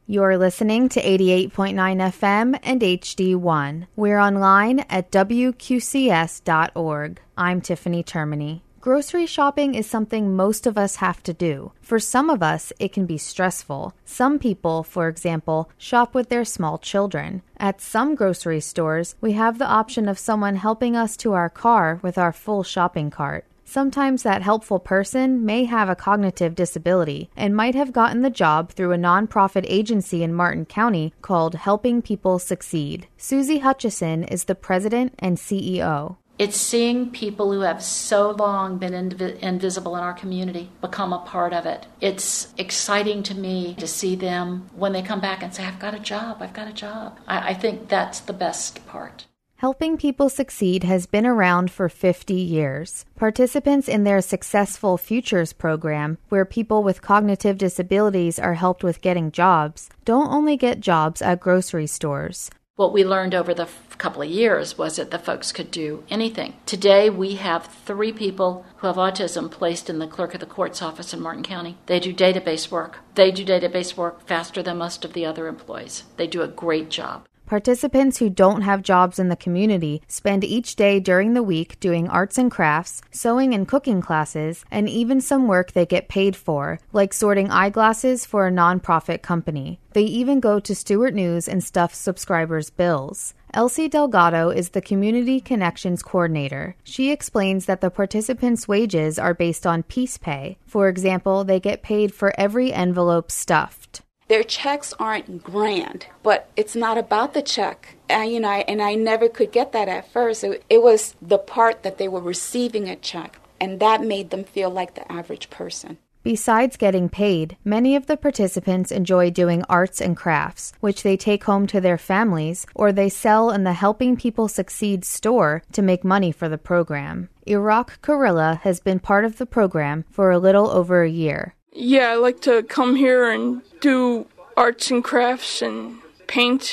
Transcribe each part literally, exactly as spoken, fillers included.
You're listening to eighty-eight point nine F M and H D one. We're online at W Q C S dot org. I'm Tiffany Termini. Grocery shopping is something most of us have to do. For some of us, it can be stressful. Some people, for example, shop with their small children. At some grocery stores, we have the option of someone helping us to our car with our full shopping cart. Sometimes that helpful person may have a cognitive disability and might have gotten the job through a nonprofit agency in Martin County called Helping People Succeed. Susie Hutchison is the president and C E O. It's seeing people who have so long been inv- invisible in our community become a part of it. It's exciting to me to see them when they come back and say, I've got a job, I've got a job. I, I think that's the best part. Helping People Succeed has been around for fifty years. Participants in their Successful Futures program, where people with cognitive disabilities are helped with getting jobs, don't only get jobs at grocery stores. What we learned over the f- couple of years was that the folks could do anything. Today, we have three people who have autism placed in the clerk of the court's office in Martin County. They do database work. They do database work faster than most of the other employees. They do a great job. Participants who don't have jobs in the community spend each day during the week doing arts and crafts, sewing and cooking classes, and even some work they get paid for, like sorting eyeglasses for a nonprofit company. They even go to Stewart News and stuff subscribers' bills. Elsie Delgado is the Community Connections Coordinator. She explains that the participants' wages are based on piece pay. For example, they get paid for every envelope stuffed. Their checks aren't grand, but it's not about the check. And, you know, I, and I never could get that at first. It, it was the part that they were receiving a check, and that made them feel like the average person. Besides getting paid, many of the participants enjoy doing arts and crafts, which they take home to their families, or they sell in the Helping People Succeed store to make money for the program. Iraq Karilla has been part of the program for a little over a year. Yeah, I like to come here and do arts and crafts and paint,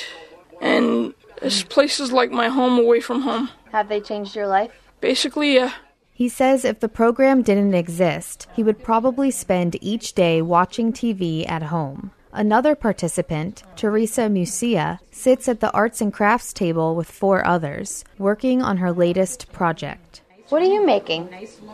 and this place is like my home away from home. Have they changed your life? Basically, yeah. He says if the program didn't exist, he would probably spend each day watching T V at home. Another participant, Teresa Musia, sits at the arts and crafts table with four others, working on her latest project. What are you making?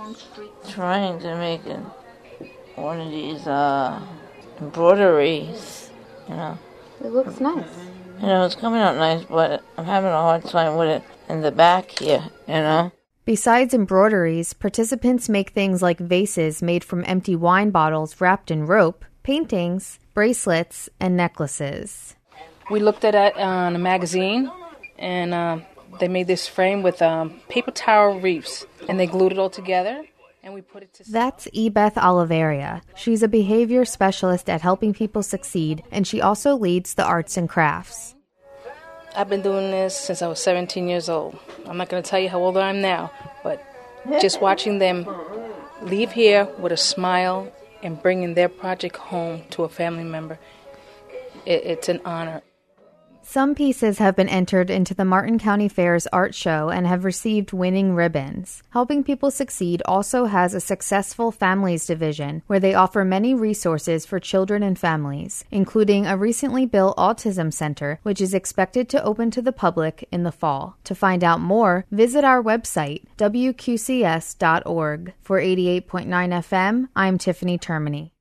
Trying to make it. One of these uh, embroideries, you know. It looks nice. You know, it's coming out nice, but I'm having a hard time with it in the back here, you know. Besides embroideries, participants make things like vases made from empty wine bottles wrapped in rope, paintings, bracelets, and necklaces. We looked at it on a magazine, and uh, they made this frame with um, paper towel reefs, and they glued it all together. And we put it to That's Ebeth Oliveria. She's a behavior specialist at Helping People Succeed, and she also leads the arts and crafts. I've been doing this since I was seventeen years old. I'm not going to tell you how old I am now, but just watching them leave here with a smile and bringing their project home to a family member, it, it's an honor. Some pieces have been entered into the Martin County Fair's art show and have received winning ribbons. Helping People Succeed also has a Successful Families division where they offer many resources for children and families, including a recently built autism center, which is expected to open to the public in the fall. To find out more, visit our website, W Q C S dot org. For eighty-eight point nine F M, I'm Tiffany Termini.